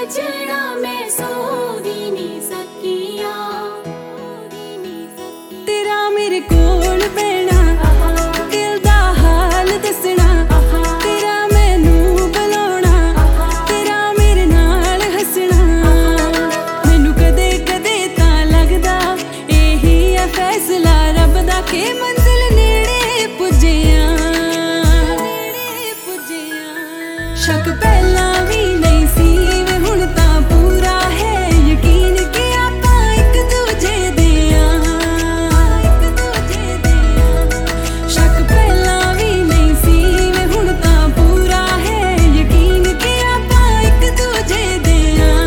सजना मैं सो ही नहीं सकिया। तेरा मेरे कोल बैना दिल दा हाल दसना, तेरा मैनू बुलाउणा, तेरा मेरे नाल हसना। मैनू कदे कदे तां लगदा एही है फैसला रब दा के मंजिल नेड़े पुज्जियां। शक पहला भी नहीं सी वे हुण तां पूरा है यकीन कि आपां इक दूजे दे शक पहला भी नहीं सी वे हुण तां पूरा है यकीन कि आपां इक दूजे दे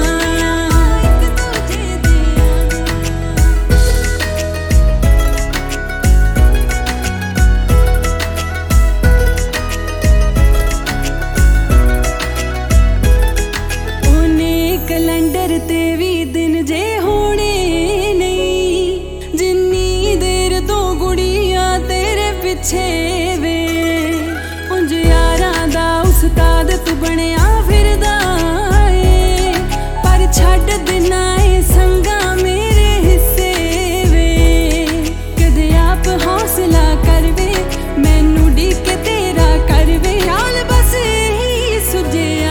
कैलेंडर ते भी दिन जे होने नहीं, जिन्नी देर तो गुड़िया तेरे पिछे वे। उंज यारां दा उस्ताद तू बनिया फिरदा ए, पर छड्ड देना ए संगा मेरे हिस्से वे। कदे आप हौसला करवे मैनू डीके तेरा करवे, हाल बस यही सुझिया।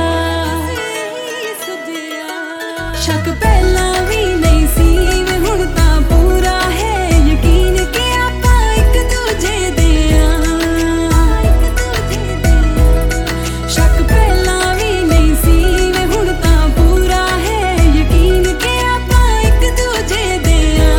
शक पहला भी नहीं सी वे हुण तां पूरा है यकीन कि आपां इक दूजे दे शक पहला भी नहीं सी वे हुण तां पूरा है यकीन कि आपां इक दूजे दे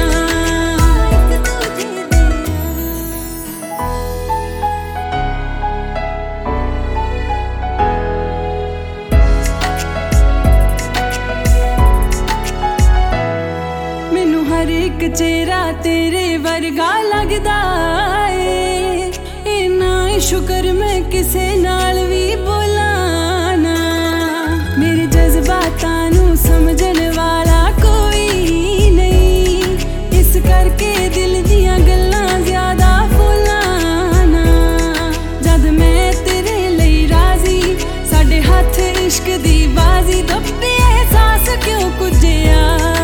मैनू हर एक चेहरा तेरे वर्गा लगदा ए, इन्ना शुक्र मैं किसे नाल भी बोलां ना। मेरे जज्बातां नू समझण वाला कोई नहीं, इस करके दिल दियां गल्लां ज्यादा बोलां ना। जद मैं तेरे लई राजी साडे हत्थ इश्क दी बाजी, दब्बे एहसास क्यों कुझिया।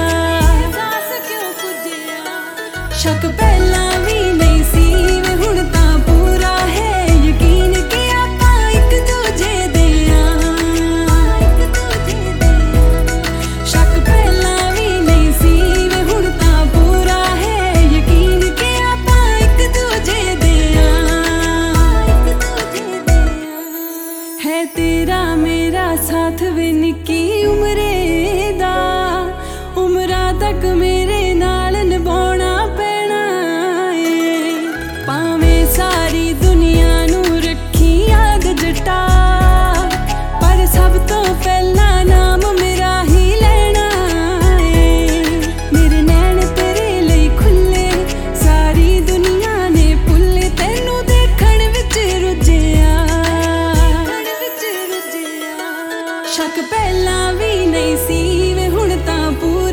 शक पहला भी नहीं सी वे हुण तां पूरा है यकीन कि आपां इक दूजे दे शक पहला भी नहीं सी वे हुण तां पूरा है यकीन कि आपां इक दूजे दे है। तेरा मेरा साथ वे निक्की उमरे दा, उमरा तक मेरे नाल निभाउणा पैना ए। भावें सारी दुनिया नू रखी याद जटा, पर सब तो पहला नाम मेरा ही लेना ए। मेरे नैन तेरे लई खुले सारी दुनिया ने भुल्ले, तैनू देखण विच रुझिया। शक पहला भी नहीं सी वे हुण तां पूरा